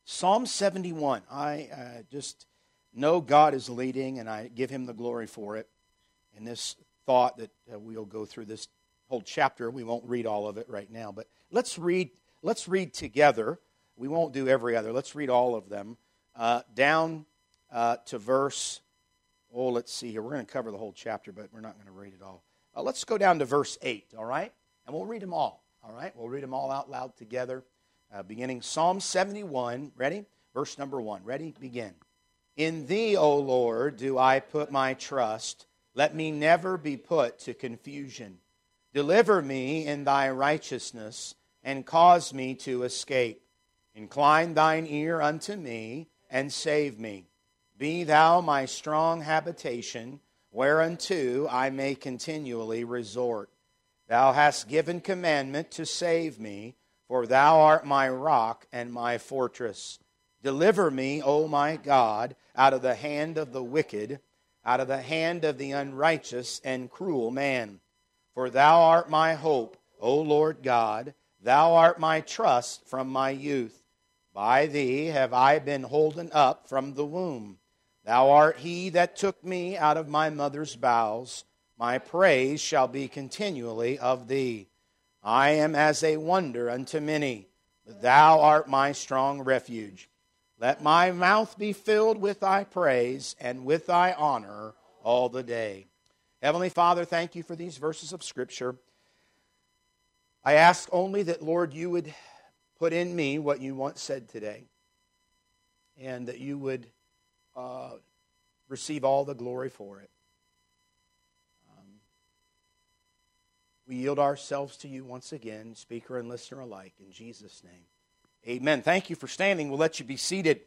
Psalm 71. I just know God is leading, and I give Him the glory for it. And this thought that we'll go through this whole chapter. We won't read all of it right now, but let's read together. We won't do every other. Let's read all of them down to verse. Oh, let's see here. We're going to cover the whole chapter, but we're not going to read it all. Let's go down to verse 8. All right, and we'll read them all. All right, we'll read them all out loud together. Beginning Psalm 71, ready? Verse number 1, ready? Begin. In Thee, O Lord, do I put my trust. Let me never be put to confusion. Deliver me in Thy righteousness, and cause me to escape. Incline Thine ear unto me, and save me. Be Thou my strong habitation, whereunto I may continually resort. Thou hast given commandment to save me, for Thou art my rock and my fortress. Deliver me, O my God, out of the hand of the wicked, out of the hand of the unrighteous and cruel man. For Thou art my hope, O Lord God. Thou art my trust from my youth. By Thee have I been holden up from the womb. Thou art He that took me out of my mother's bowels. My praise shall be continually of Thee. I am as a wonder unto many, but Thou art my strong refuge. Let my mouth be filled with Thy praise and with Thy honor all the day. Heavenly Father, thank You for these verses of Scripture. I ask only that, Lord, You would put in me what You once said today, and that You would receive all the glory for it. We yield ourselves to You once again, speaker and listener alike, in Jesus' name. Amen. Thank you for standing. We'll let you be seated.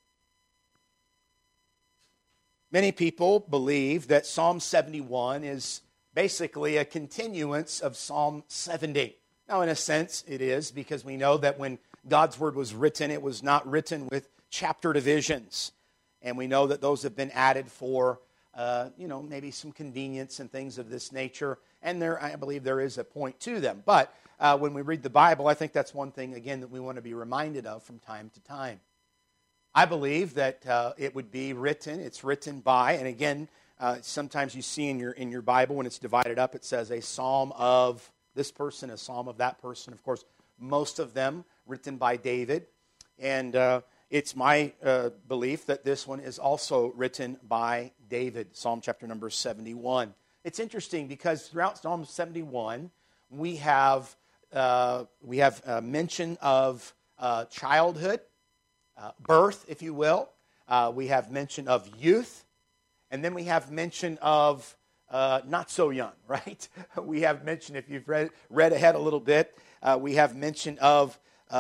Many people believe that Psalm 71 is basically a continuance of Psalm 70. Now, in a sense, it is, because we know that when God's Word was written, it was not written with chapter divisions. And we know that those have been added for, maybe some convenience and things of this nature. And I believe there is a point to them. But when we read the Bible, I think that's one thing, again, that we want to be reminded of from time to time. I believe that it would be written, it's written by, and again, sometimes you see in your Bible when it's divided up, it says a psalm of this person, a psalm of that person. Of course, most of them written by David. And it's my belief that this one is also written by David, Psalm chapter number 71. It's interesting because throughout Psalm 71, we have mention of childhood, birth, if you will. We have mention of youth, and then we have mention of not so young, right? We have mention, if you've read ahead a little bit, we have mention of,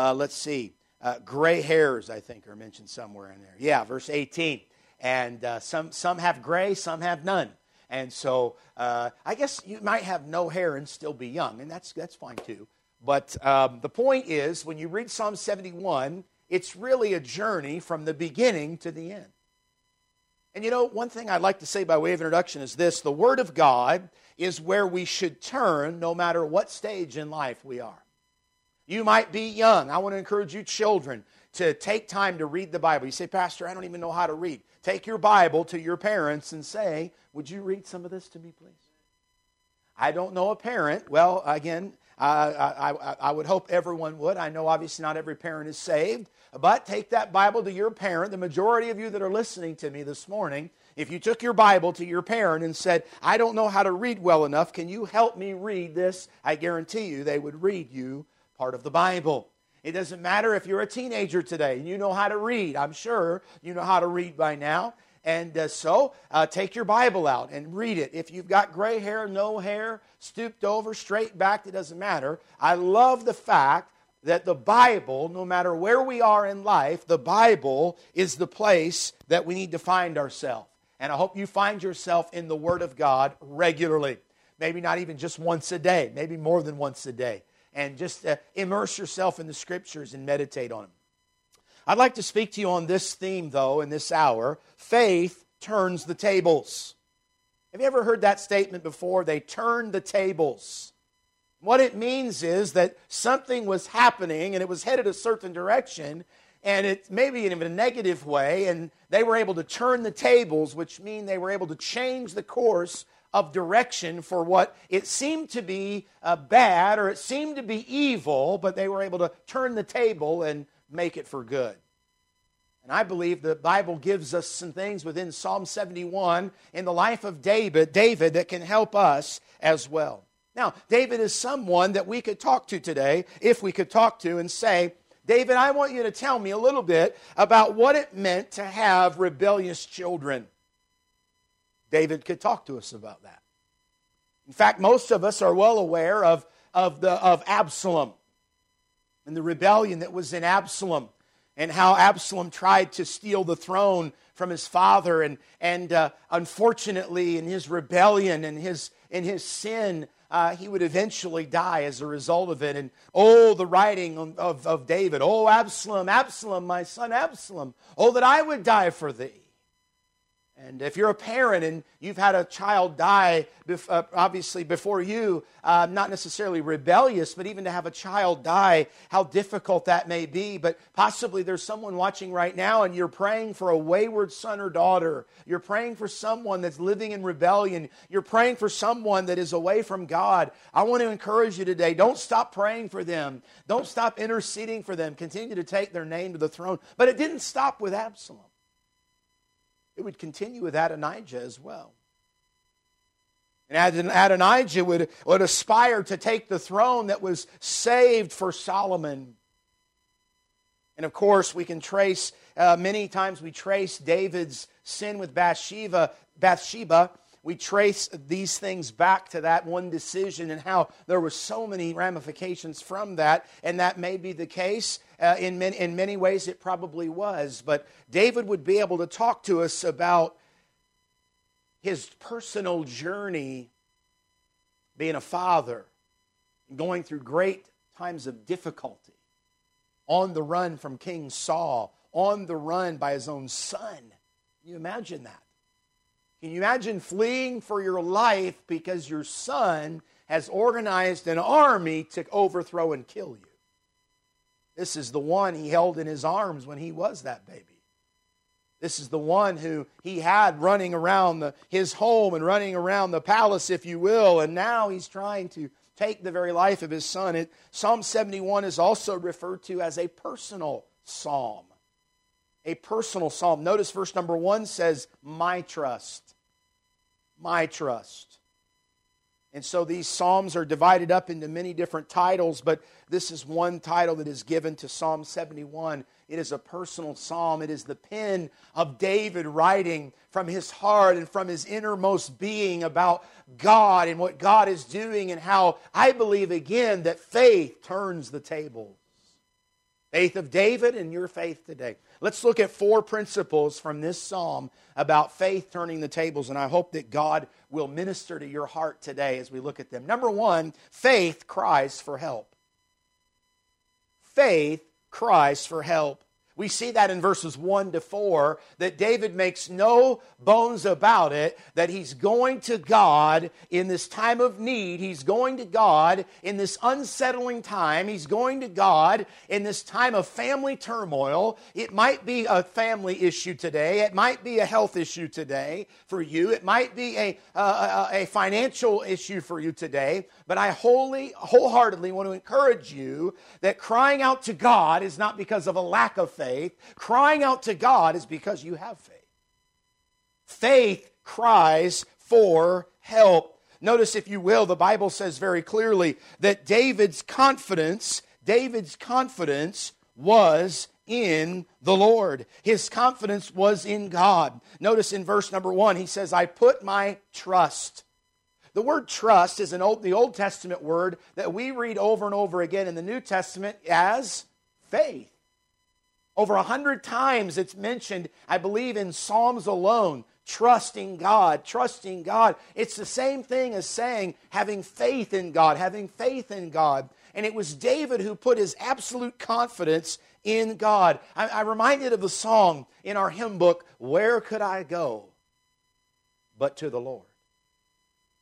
gray hairs, I think, are mentioned somewhere in there. Yeah, verse 18. And some have gray, some have none. And so I guess you might have no hair and still be young, and that's fine too. But the point is, when you read Psalm 71, it's really a journey from the beginning to the end. And one thing I'd like to say by way of introduction is this: the Word of God is where we should turn no matter what stage in life we are. You might be young. I want to encourage you children to take time to read the Bible. You say, Pastor, I don't even know how to read. Take your Bible to your parents and say, would you read some of this to me, please? I don't know a parent. Well, again, I would hope everyone would. I know obviously not every parent is saved. But take that Bible to your parent. The majority of you that are listening to me this morning, if you took your Bible to your parent and said, I don't know how to read well enough, can you help me read this? I guarantee you they would read you part of the Bible. It doesn't matter if you're a teenager today and you know how to read. I'm sure you know how to read by now. And so take your Bible out and read it. If you've got gray hair, no hair, stooped over, straight back, it doesn't matter. I love the fact that the Bible, no matter where we are in life, the Bible is the place that we need to find ourselves. And I hope you find yourself in the Word of God regularly. Maybe not even just once a day, maybe more than once a day. And just immerse yourself in the Scriptures and meditate on them. I'd like to speak to you on this theme, though, in this hour. Faith turns the tables. Have you ever heard that statement before? They turn the tables. What it means is that something was happening and it was headed a certain direction, and it maybe in a negative way, and they were able to turn the tables, which mean they were able to change the course of direction for what it seemed to be bad, or it seemed to be evil, but they were able to turn the table and make it for good. And I believe the Bible gives us some things within Psalm 71 in the life of David that can help us as well. Now, David is someone that we could talk to today, if we could talk to and say, David, I want you to tell me a little bit about what it meant to have rebellious children. David could talk to us about that. In fact, most of us are well aware of Absalom and the rebellion that was in Absalom, and how Absalom tried to steal the throne from his father, and unfortunately, in his rebellion and in his sin, he would eventually die as a result of it. And the writing of David, Absalom, Absalom, my son Absalom, that I would die for thee. And if you're a parent and you've had a child die, obviously before you, not necessarily rebellious, but even to have a child die, how difficult that may be. But possibly there's someone watching right now and you're praying for a wayward son or daughter. You're praying for someone that's living in rebellion. You're praying for someone that is away from God. I want to encourage you today, don't stop praying for them. Don't stop interceding for them. Continue to take their name to the throne. But it didn't stop with Absalom. It would continue with Adonijah as well. And Adonijah would aspire to take the throne that was saved for Solomon. And of course, we can trace, many times we trace David's sin with Bathsheba. We trace these things back to that one decision and how there were so many ramifications from that. And that may be the case. In many ways, it probably was. But David would be able to talk to us about his personal journey being a father, going through great times of difficulty, on the run from King Saul, on the run by his own son. Can you imagine that? Can you imagine fleeing for your life because your son has organized an army to overthrow and kill you? This is the one he held in his arms when he was that baby. This is the one who he had running around his home and running around the palace, if you will, and now he's trying to take the very life of his son. Psalm 71 is also referred to as a personal psalm. A personal psalm. Notice verse number 1 says, my trust. My trust. And so these psalms are divided up into many different titles, but this is one title that is given to Psalm 71. It is a personal psalm. It is the pen of David writing from his heart and from his innermost being about God and what God is doing, and how I believe again that faith turns the tables. Faith of David and your faith today. Let's look at 4 principles from this psalm about faith turning the tables, and I hope that God will minister to your heart today as we look at them. Number 1, faith cries for help. Faith cries for help. We see that in verses 1 to 4, that David makes no bones about it, that he's going to God in this time of need. He's going to God in this unsettling time. He's going to God in this time of family turmoil. It might be a family issue today. It might be a health issue today for you. It might be a financial issue for you today. But I wholeheartedly want to encourage you that crying out to God is not because of a lack of faith. Crying out to God is because you have faith. Faith cries for help. Notice, if you will, the Bible says very clearly that David's confidence was in the Lord. His confidence was in God. Notice in verse number 1, he says, I put my trust. The word trust is the Old Testament word that we read over and over again in the New Testament as faith. Over 100 times it's mentioned, I believe, in Psalms alone. Trusting God, trusting God. It's the same thing as saying having faith in God, having faith in God. And it was David who put his absolute confidence in God. I'm reminded of the song in our hymn book, Where Could I Go But to the Lord?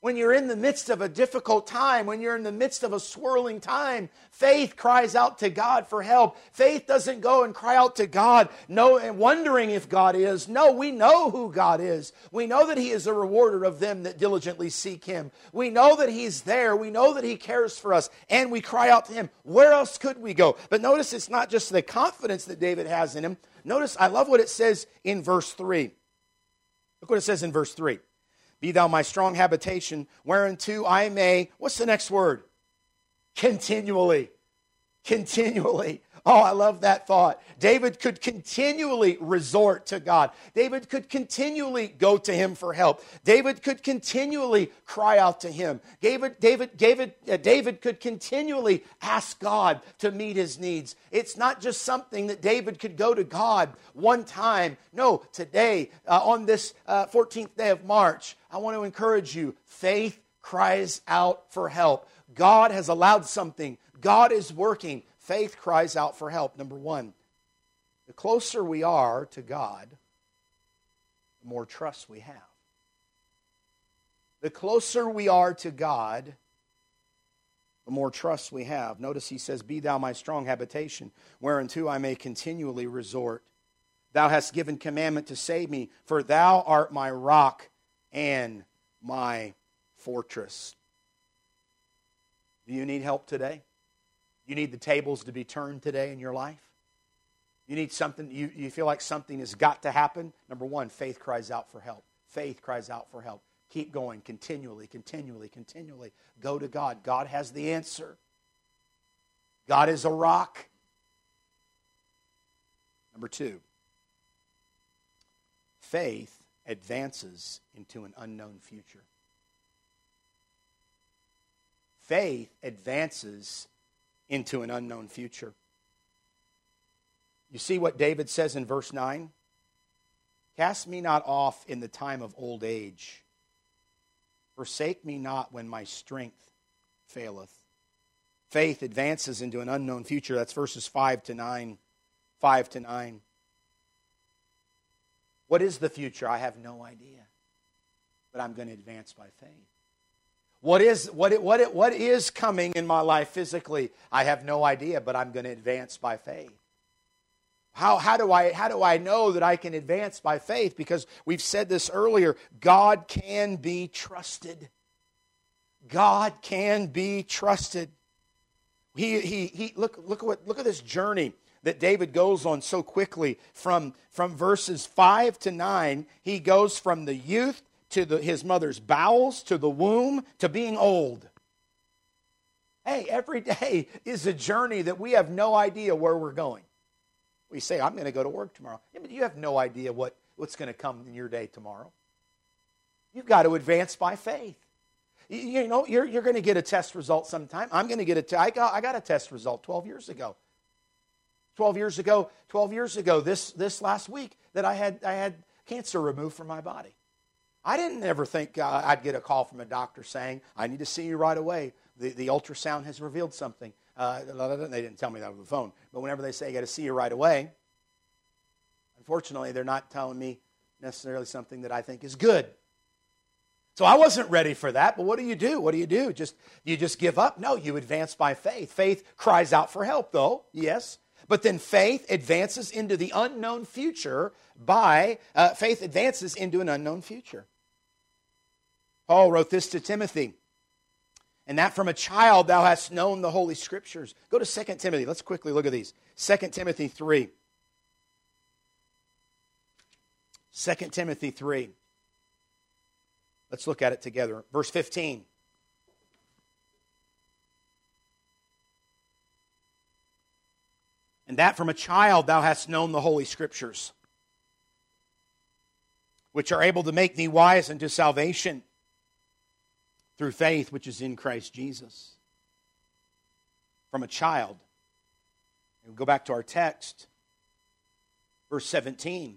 When you're in the midst of a difficult time, when you're in the midst of a swirling time, faith cries out to God for help. Faith doesn't go and cry out to God, wondering if God is. No, we know who God is. We know that He is a rewarder of them that diligently seek Him. We know that He's there. We know that He cares for us, and we cry out to Him. Where else could we go? But notice it's not just the confidence that David has in Him. Notice, I love what it says in verse 3. Look what it says in verse 3. Be thou my strong habitation, whereunto I may, what's the next word? Continually. Continually. Oh, I love that thought. David could continually resort to God. David could continually go to Him for help. David could continually cry out to Him. David could continually ask God to meet his needs. It's not just something that David could go to God one time. No, today, on this 14th day of March, I want to encourage you, faith cries out for help. God has allowed something. God is working. Faith cries out for help. Number one, the closer we are to God, the more trust we have. The closer we are to God, the more trust we have. Notice he says, Be thou my strong habitation, whereunto I may continually resort. Thou hast given commandment to save me, for thou art my rock and my fortress. Do you need help today? You need the tables to be turned today in your life? You need something, you feel like something has got to happen? Number one, faith cries out for help. Faith cries out for help. Keep going continually, continually, continually. Go to God. God has the answer. God is a rock. Number two, faith advances into an unknown future. Faith advances into an unknown future. You see what David says in verse 9? Cast me not off in the time of old age. Forsake me not when my strength faileth. Faith advances into an unknown future. That's verses 5 to 9. 5 to 9. What is the future? I have no idea. But I'm going to advance by faith. What is coming in my life physically? I have no idea, but I'm going to advance by faith. How do I know that I can advance by faith? Because we've said this earlier, God can be trusted. God can be trusted. Look at this journey that David goes on so quickly from verses 5 to 9. He goes from the youth to his mother's bowels, to the womb, to being old. Hey, every day is a journey that we have no idea where we're going. We say, I'm going to go to work tomorrow. Yeah, but you have no idea what's going to come in your day tomorrow. You've got to advance by faith. You know, you're going to get a test result sometime. I'm going to get I got a test result 12 years ago. 12 years ago, this last week, that I had cancer removed from my body. I didn't ever think I'd get a call from a doctor saying, I need to see you right away. The ultrasound has revealed something. They didn't tell me that over the phone. But whenever they say, I got to see you right away, unfortunately, they're not telling me necessarily something that I think is good. So I wasn't ready for that. But what do you do? What do? You just give up? No, you advance by faith. Faith cries out for help, though. Yes. But then faith advances into the unknown future faith advances into an unknown future. Paul wrote this to Timothy. And that from a child thou hast known the Holy Scriptures. Go to 2 Timothy. Let's quickly look at these. 2 Timothy 3. 2 Timothy 3. Let's look at it together. Verse 15. And that from a child thou hast known the Holy Scriptures, which are able to make thee wise unto salvation through faith which is in Christ Jesus. From a child. And we'll go back to our text. Verse 17.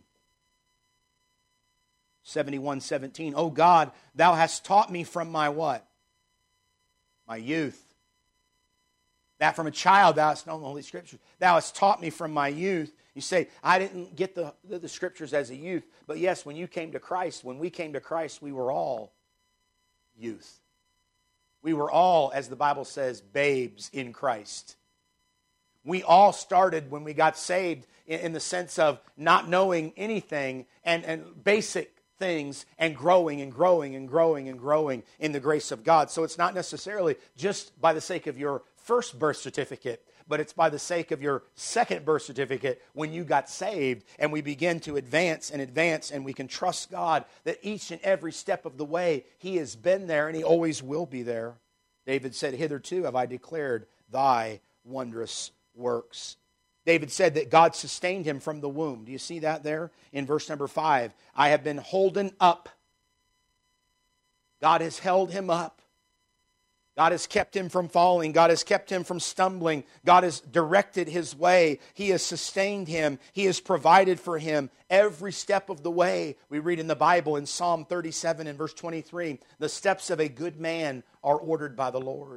71:17. O God, thou hast taught me from my what? My youth. That from a child thou hast known the Holy Scriptures. Thou hast taught me from my youth. You say, I didn't get the Scriptures as a youth. But yes, when we came to Christ, we were all youth. We were all, as the Bible says, babes in Christ. We all started when we got saved in the sense of not knowing anything and basic things and growing and growing and growing and growing in the grace of God. So it's not necessarily just by the sake of your first birth certificate, but it's by the sake of your second birth certificate when you got saved, and we begin to advance, and we can trust God that each and every step of the way He has been there and He always will be there. David said, "Hitherto have I declared thy wondrous works." David said that God sustained him from the womb. Do you see that there in verse number 5? I have been holden up. God has held him up. God has kept him from falling. God has kept him from stumbling. God has directed his way. He has sustained him. He has provided for him every step of the way. We read in the Bible in Psalm 37 and verse 23, the steps of a good man are ordered by the Lord.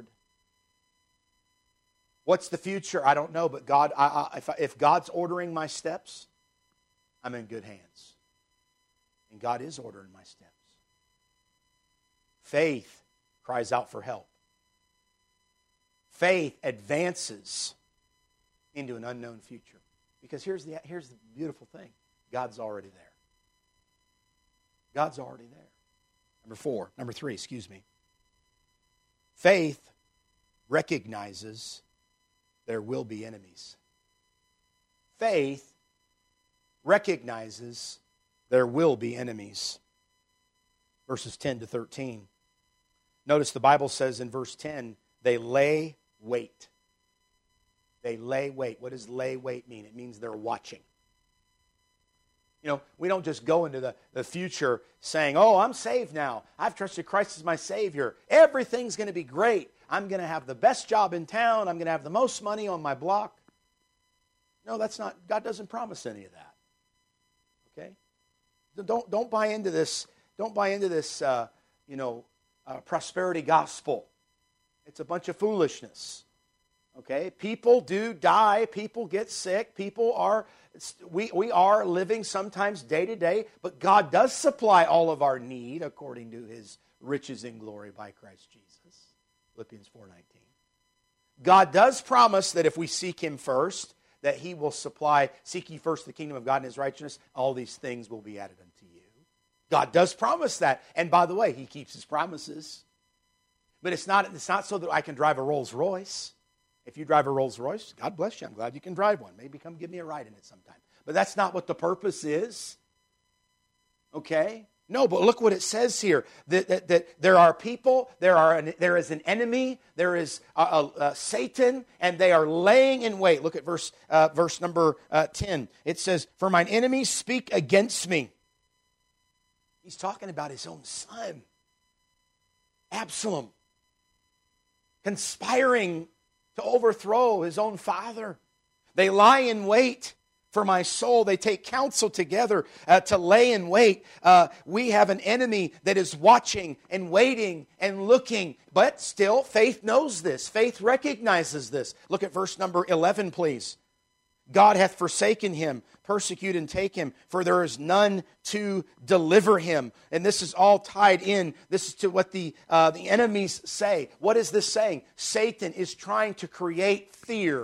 What's the future? I don't know, but God, if God's ordering my steps, I'm in good hands. And God is ordering my steps. Faith cries out for help. Faith advances into an unknown future. Because here's the beautiful thing. God's already there. God's already there. Number three, Faith recognizes there will be enemies. Faith recognizes there will be enemies. Verses 10 to 13. Notice the Bible says in verse 10, they lay wait. They lay wait. What does lay wait mean? It means they're watching. You know, we don't just go into the future saying, oh, I'm saved now. I've trusted Christ as my Savior. Everything's going to be great. I'm going to have the best job in town. I'm going to have the most money on my block. No, that's not. God doesn't promise any of that. Okay? Don't buy into this. Don't buy into this. Prosperity gospel. It's a bunch of foolishness. Okay? People do die. People get sick. We are living sometimes day to day, but God does supply all of our need according to His riches in glory by Christ Jesus. Philippians 4:19. God does promise that if we seek Him first, that He will supply, seek ye first the kingdom of God and His righteousness, all these things will be added unto you. God does promise that. And by the way, He keeps His promises. But it's not so that I can drive a Rolls Royce. If you drive a Rolls Royce, God bless you. I'm glad you can drive one. Maybe come give me a ride in it sometime. But that's not what the purpose is. Okay? No, but look what it says here. That there are people, there is an enemy, there is Satan, and they are laying in wait. Look at verse number 10. It says, for mine enemies speak against me. He's talking about his own son, Absalom, conspiring to overthrow his own father. They lie in wait for my soul. They take counsel together to lay in wait. We have an enemy that is watching and waiting and looking. But still, faith knows this. Faith recognizes this. Look at verse number 11, please. God hath forsaken him, persecute and take him, for there is none to deliver him. And this is all tied in. This is to what the enemies say. What is this saying? Satan is trying to create fear.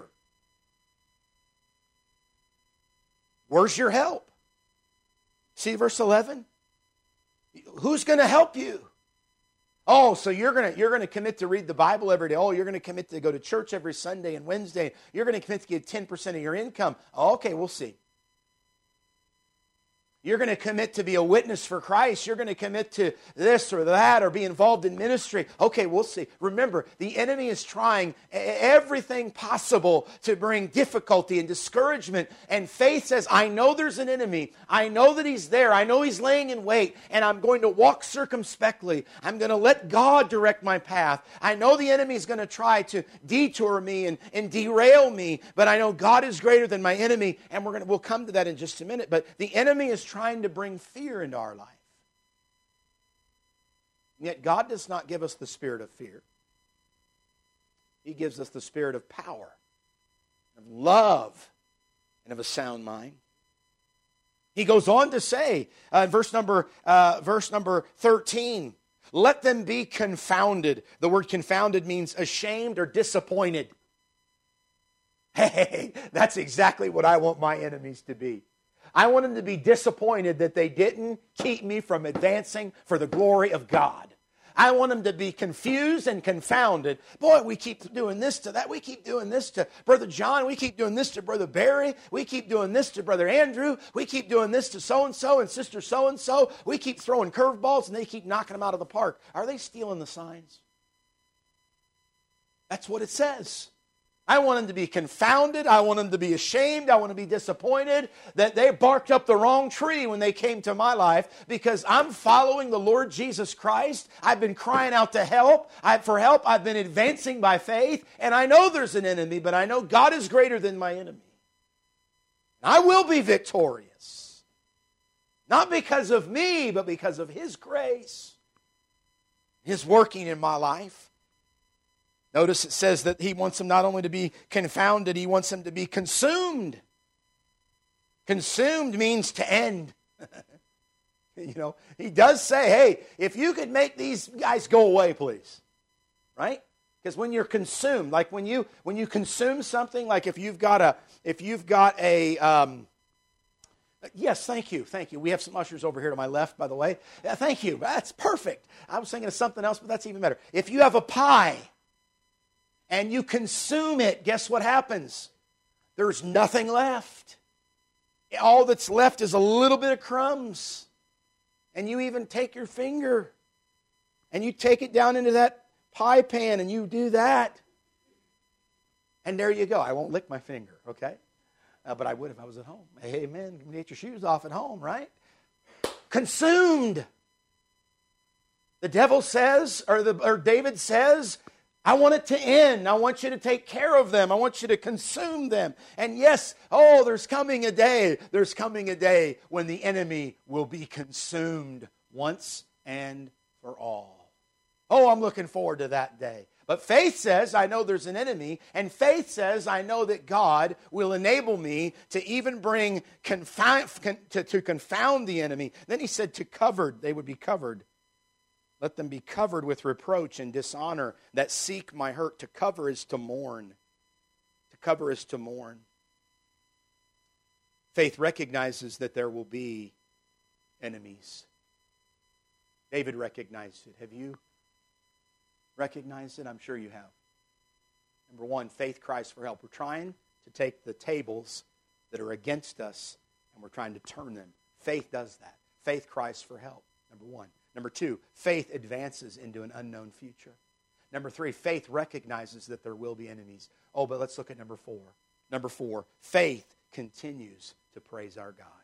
Where's your help? See verse 11? Who's going to help you? Oh, so you're going to commit to read the Bible every day. Oh, you're going to commit to go to church every Sunday and Wednesday. You're going to commit to give 10% of your income. Oh, okay, we'll see. You're going to commit to be a witness for Christ. You're going to commit to this or that or be involved in ministry. Okay, we'll see. Remember, the enemy is trying everything possible to bring difficulty and discouragement. And faith says, I know there's an enemy. I know that he's there. I know he's laying in wait. And I'm going to walk circumspectly. I'm going to let God direct my path. I know the enemy is going to try to detour me and derail me. But I know God is greater than my enemy. And we'll come to that in just a minute. But the enemy is trying to bring fear into our life. Yet God does not give us the spirit of fear. He gives us the spirit of power, of love, and of a sound mind. He goes on to say in verse number 13, let them be confounded. The word confounded means ashamed or disappointed. Hey, that's exactly what I want my enemies to be. I want them to be disappointed that they didn't keep me from advancing for the glory of God. I want them to be confused and confounded. Boy, we keep doing this to that. We keep doing this to Brother John. We keep doing this to Brother Barry. We keep doing this to Brother Andrew. We keep doing this to so-and-so and Sister so-and-so. We keep throwing curveballs and they keep knocking them out of the park. Are they stealing the signs? That's what it says. I want them to be confounded. I want them to be ashamed. I want to be disappointed that they barked up the wrong tree when they came to my life, because I'm following the Lord Jesus Christ. I've been crying out to help. For help. I've been advancing by faith, and I know there's an enemy, but I know God is greater than my enemy. I will be victorious. Not because of me, but because of His grace. His working in my life. Notice it says that He wants them not only to be confounded, He wants them to be consumed. Consumed means to end. He does say, hey, if you could make these guys go away, please. Right? Because when you're consumed, like when you consume something, like if you've got a yes, thank you. We have some ushers over here to my left, by the way. Thank you. That's perfect. I was thinking of something else, but that's even better. If you have a pie and you consume it, guess what happens? There's nothing left. All that's left is a little bit of crumbs. And you even take your finger and you take it down into that pie pan and you do that. And there you go. I won't lick my finger, okay? But I would if I was at home. Amen. You get your shoes off at home, right? Consumed. The devil says, or David says, I want it to end. I want you to take care of them. I want you to consume them. And yes, there's coming a day when the enemy will be consumed once and for all. I'm looking forward to that day. But faith says, I know there's an enemy, and faith says, I know that God will enable me to even bring to confound the enemy. Then he said they would be covered. Let them be covered with reproach and dishonor that seek my hurt. To cover is to mourn. To cover is to mourn. Faith recognizes that there will be enemies. David recognized it. Have you recognized it? I'm sure you have. Number one, faith cries for help. We're trying to take the tables that are against us and we're trying to turn them. Faith does that. Faith cries for help. Number one. Number two, faith advances into an unknown future. Number three, faith recognizes that there will be enemies. But let's look at number four. Number four, faith continues to praise our God.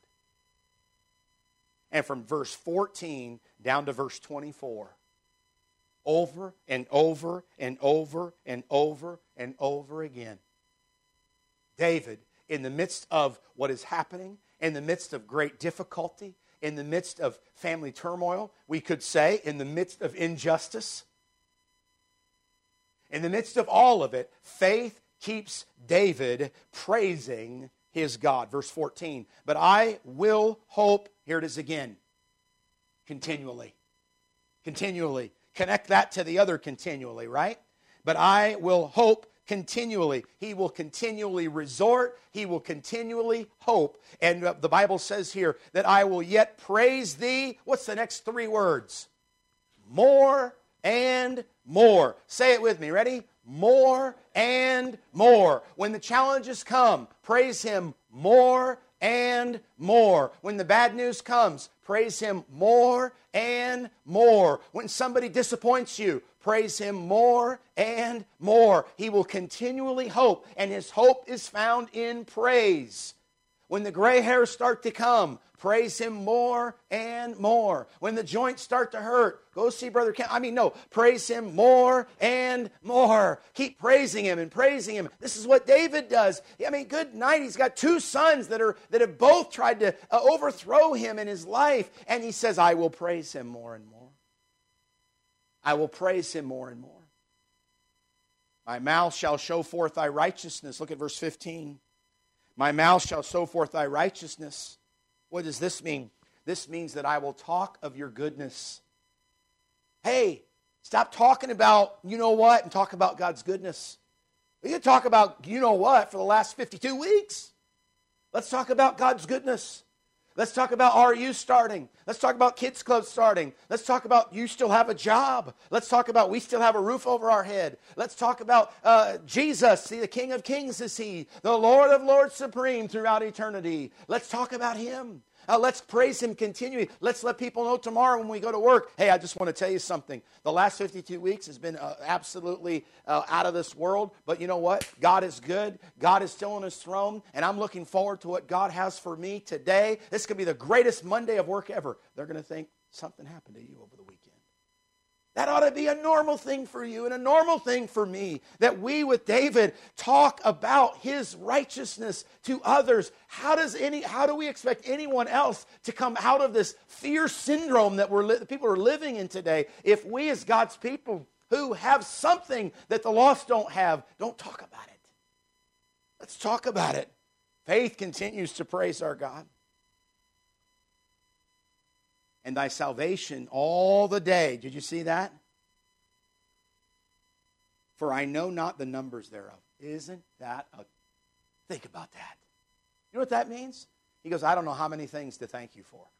And from verse 14 down to verse 24, over and over and over and over and over again, David, in the midst of what is happening, in the midst of great difficulty, in the midst of family turmoil, we could say, in the midst of injustice, in the midst of all of it, faith keeps David praising his God. Verse 14, but I will hope, here it is again, continually. Continually. Connect that to the other continually, right? But I will hope continually. He will continually resort. He will continually hope. And the Bible says here that I will yet praise thee. What's the next three words? More and more. Say it with me. Ready? More and more. When the challenges come, praise Him more and more. When the bad news comes, praise Him more and more. When somebody disappoints you, praise Him more and more. He will continually hope, and His hope is found in praise. When the gray hairs start to come, praise Him more and more. When the joints start to hurt, go see Brother Ken. Praise Him more and more. Keep praising Him and praising Him. This is what David does. Good night. He's got two sons that have both tried to overthrow him in his life, and he says, I will praise Him more and more. I will praise Him more and more. My mouth shall show forth thy righteousness. Look at verse 15. My mouth shall show forth thy righteousness. What does this mean? This means that I will talk of your goodness. Hey, stop talking about you know what and talk about God's goodness. We can talk about you know what for the last 52 weeks. Let's talk about God's goodness. Let's talk about RU starting. Let's talk about Kids Club starting. Let's talk about you still have a job. Let's talk about we still have a roof over our head. Let's talk about Jesus, the King of Kings is He, the Lord of Lords supreme throughout eternity. Let's talk about Him. Let's praise Him continually. Let's let people know tomorrow when we go to work. Hey, I just want to tell you something. The last 52 weeks has been absolutely out of this world. But you know what? God is good. God is still on His throne. And I'm looking forward to what God has for me today. This could be the greatest Monday of work ever. They're going to think something happened to you over the weekend. That ought to be a normal thing for you and a normal thing for me, that we with David talk about his righteousness to others. How do we expect anyone else to come out of this fear syndrome that people are living in today if we as God's people who have something that the lost don't have, don't talk about it? Let's talk about it. Faith continues to praise our God. And thy salvation all the day. Did you see that? For I know not the numbers thereof. Isn't that think about that. You know what that means? He goes, I don't know how many things to thank you for.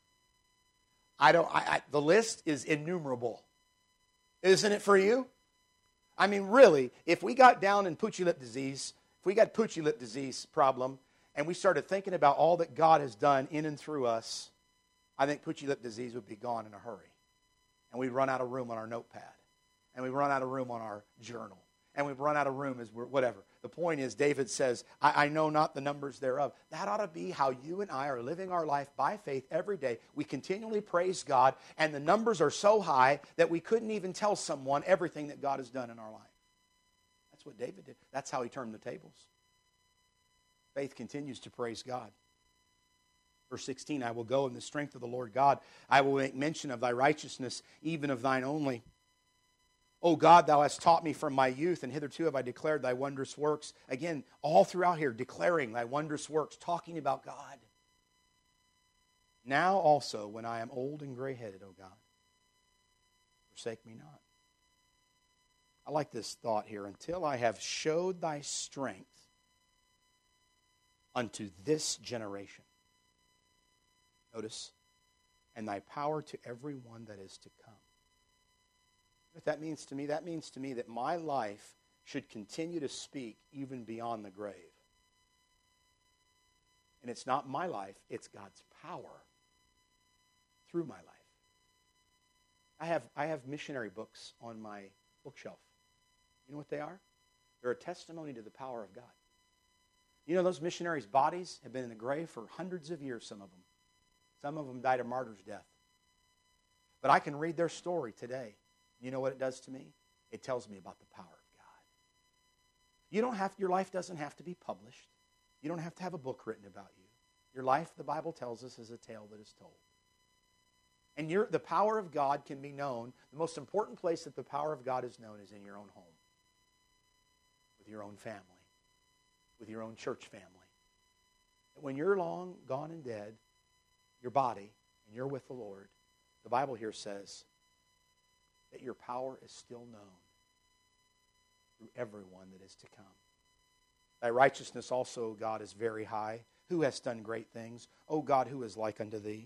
The list is innumerable. Isn't it for you? I mean, really, if we got down in Poochie lip disease, if we got Poochie lip disease problem, and we started thinking about all that God has done in and through us, I think Poochie lip disease would be gone in a hurry. And we'd run out of room on our notepad. And we'd run out of room on our journal. And we'd run out of room as we're, whatever. The point is, David says, I know not the numbers thereof. That ought to be how you and I are living our life by faith every day. We continually praise God, and the numbers are so high that we couldn't even tell someone everything that God has done in our life. That's what David did. That's how he turned the tables. Faith continues to praise God. Verse 16, I will go in the strength of the Lord God. I will make mention of thy righteousness, even of thine only. O God, thou hast taught me from my youth, and hitherto have I declared thy wondrous works. Again, all throughout here, declaring thy wondrous works, talking about God. Now also, when I am old and gray-headed, O God, forsake me not. I like this thought here. Until I have showed thy strength unto this generation. Notice, and thy power to every one that is to come. What that means to me? That means to me that my life should continue to speak even beyond the grave. And it's not my life, it's God's power through my life. I have missionary books on my bookshelf. You know what they are? They're a testimony to the power of God. You know, those missionaries' bodies have been in the grave for hundreds of years, some of them. Some of them died a martyr's death. But I can read their story today. You know what it does to me? It tells me about the power of God. Your life doesn't have to be published. You don't have to have a book written about you. Your life, the Bible tells us, is a tale that is told. And the power of God can be known. The most important place that the power of God is known is in your own home. With your own family. With your own church family. When you're long gone and dead, your body, and you're with the Lord, the Bible here says that your power is still known through everyone that is to come. Thy righteousness also, O God, is very high. Who hast done great things? O God, who is like unto thee?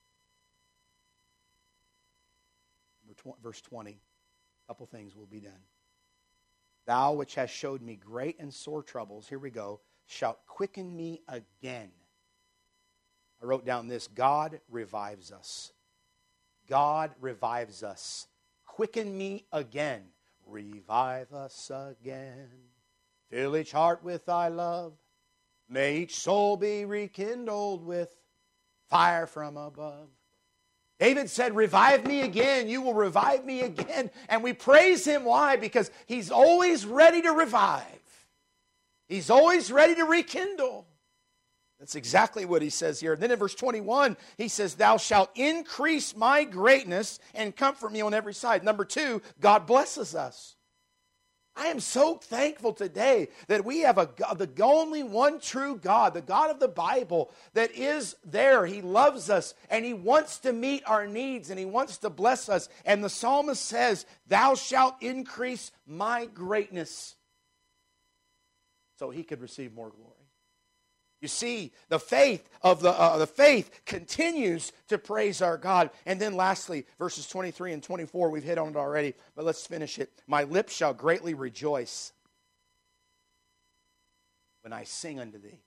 Verse 20, a couple things will be done. Thou which hast showed me great and sore troubles, here we go, shalt quicken me again. I wrote down this, God revives us. God revives us. Quicken me again. Revive us again. Fill each heart with thy love. May each soul be rekindled with fire from above. David said, revive me again. You will revive me again. And we praise him. Why? Because he's always ready to revive. He's always ready to rekindle. That's exactly what he says here. And then in verse 21, he says, thou shalt increase my greatness and comfort me on every side. Number two, God blesses us. I am so thankful today that we have a God, the only one true God, the God of the Bible, that is there. He loves us, and He wants to meet our needs, and He wants to bless us. And the psalmist says, "Thou shalt increase my greatness," so He could receive more glory. You see, the faith continues to praise our God. And then lastly, verses 23 and 24, we've hit on it already, but let's finish it. "My lips shall greatly rejoice when I sing unto thee.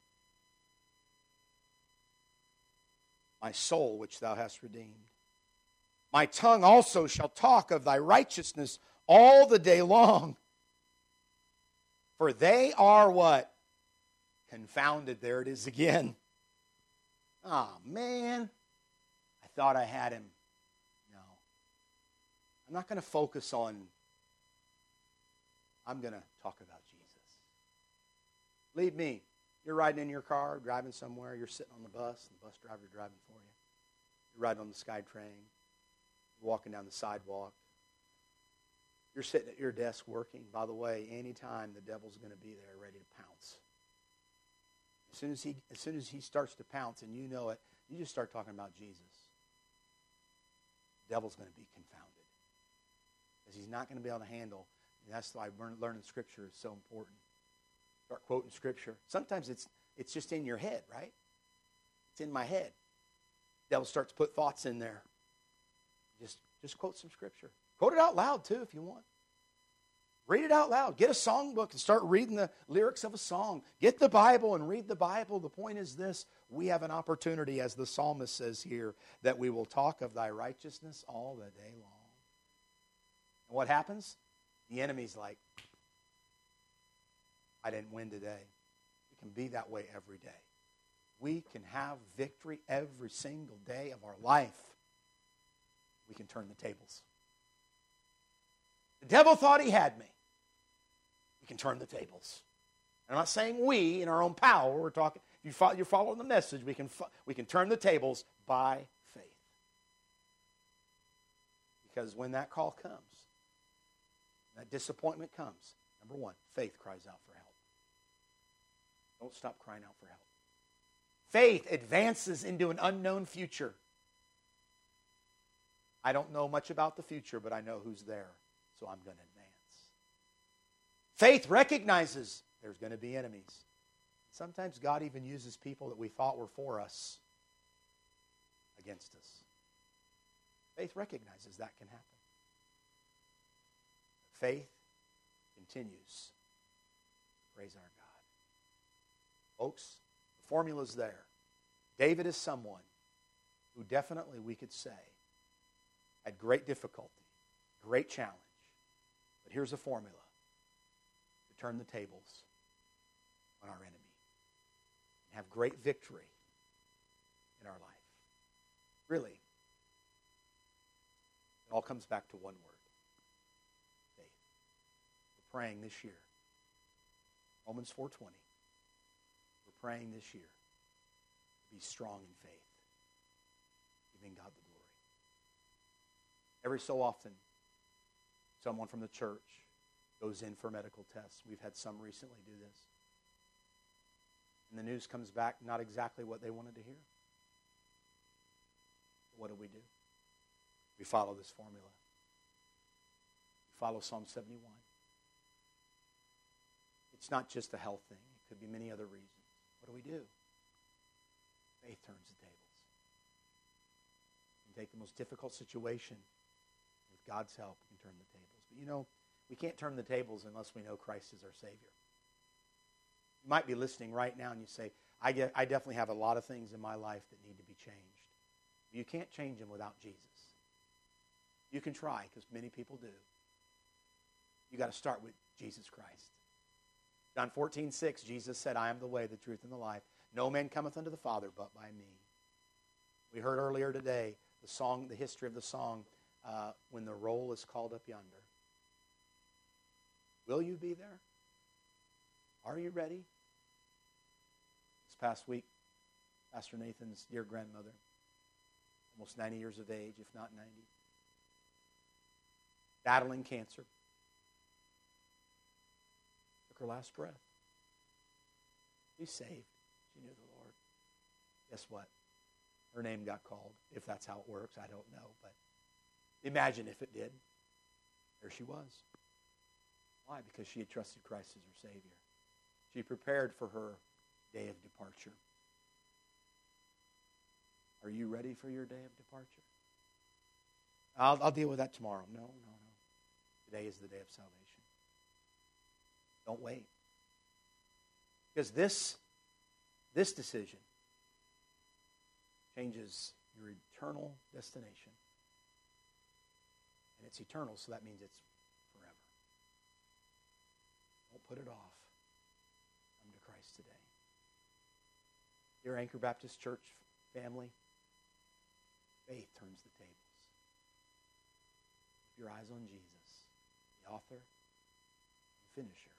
My soul which thou hast redeemed. My tongue also shall talk of thy righteousness all the day long. For they are" what? "Confounded." There it is again. Oh, man. I thought I had him. No. I'm not going to focus on, I'm going to talk about Jesus. Believe me, you're riding in your car, driving somewhere, you're sitting on the bus, and the bus driver's driving for you. You're riding on the SkyTrain, you're walking down the sidewalk. You're sitting at your desk working. By the way, anytime the devil's going to be there ready to pounce. As soon as he starts to pounce and you know it, you just start talking about Jesus. The devil's going to be confounded. Because he's not going to be able to handle. And that's why learning Scripture is so important. Start quoting Scripture. Sometimes it's just in your head, right? It's in my head. The devil starts to put thoughts in there. Just quote some Scripture. Quote it out loud, too, if you want. Read it out loud. Get a songbook and start reading the lyrics of a song. Get the Bible and read the Bible. The point is this: we have an opportunity, as the psalmist says here, that we will talk of thy righteousness all the day long. And what happens? The enemy's like, I didn't win today. It can be that way every day. We can have victory every single day of our life. We can turn the tables. The devil thought he had me. We can turn the tables. I'm not saying we in our own power. We're talking. You're following the message. We can turn the tables by faith. Because when that call comes, that disappointment comes, number one, faith cries out for help. Don't stop crying out for help. Faith advances into an unknown future. I don't know much about the future, but I know who's there, so I'm going to advance. Faith recognizes there's going to be enemies. Sometimes God even uses people that we thought were for us against us. Faith recognizes that can happen. Faith continues. Praise our God. Folks, the formula's there. David is someone who definitely, we could say, had great difficulty, great challenge. But here's a formula to turn the tables on our enemy and have great victory in our life. Really, it all comes back to one word: faith. We're praying this year. Romans 4:20. We're praying this year to be strong in faith, giving God the glory. Every so often, someone from the church goes in for medical tests. We've had some recently do this. And the news comes back not exactly what they wanted to hear. What do? We follow this formula. We follow Psalm 71. It's not just a health thing. It could be many other reasons. What do? Faith turns the tables. You can take the most difficult situation. With God's help, we can turn the tables. But you know, we can't turn the tables unless we know Christ is our Savior. You might be listening right now and you say, I definitely have a lot of things in my life that need to be changed. You can't change them without Jesus. You can try, because many people do. You got to start with Jesus Christ. John 14:6, Jesus said, I am the way, the truth, and the life. No man cometh unto the Father but by me. We heard earlier today the history of the song, When the Roll is Called Up Yonder. Will you be there? Are you ready? This past week, Pastor Nathan's dear grandmother, almost 90 years of age, if not 90, battling cancer. took her last breath. She's saved. She knew the Lord. Guess what? Her name got called. If that's how it works, I don't know. But imagine if it did. There she was. Why? Because she had trusted Christ as her Savior. She prepared for her day of departure. Are you ready for your day of departure? I'll deal with that tomorrow. No. Today is the day of salvation. Don't wait. Because this decision changes your eternal destination. And it's eternal, so that means it's forever. Don't put it off. Come to Christ today. Dear Anchor Baptist Church family, faith turns the tables. Keep your eyes on Jesus, the author and finisher